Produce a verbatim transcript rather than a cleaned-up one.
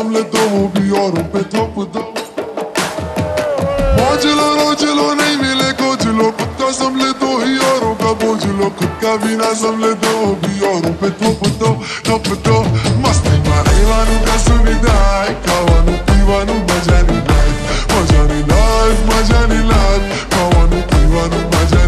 संभले तो वो भी औरों पे थोप दो। मौज लो रोज लो नहीं मिले कुछ लो, खुद का संभले तो ही औरों का बोझ लो, खुद का भी ना संभले तो वो भी औरों पे थोप दो थोप दो। मस्ती मारेवानु का सुविधा है, खावानु पीवानु मजा नहीं लाइफ, मजा नहीं लाइफ, मजा नहीं लाइफ, खावानु पीवानु मजा